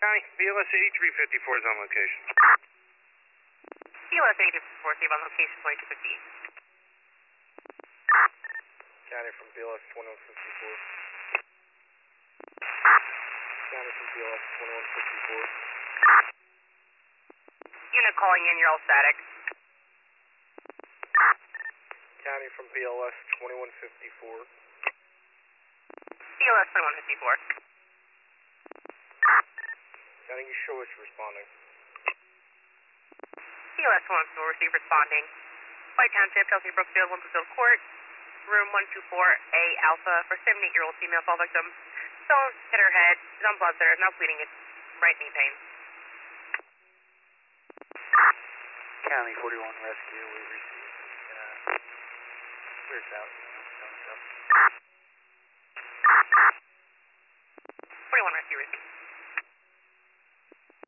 County, BLS 8354 is on location. BLS 8354, save on location, 2250. County from BLS 2154. County from BLS 2154. Unit calling in, you're all static. County from BLS 2154. BLS 2154. County, you show us responding. BLS 1 receive responding. White Township, Chelsea Brookfield, Wimbledon Court, room 124A Alpha for 78-year-old female fall victim. Stone hit her head, is on blood center, is now bleeding in right knee pain. County 41 rescue, we received clear south.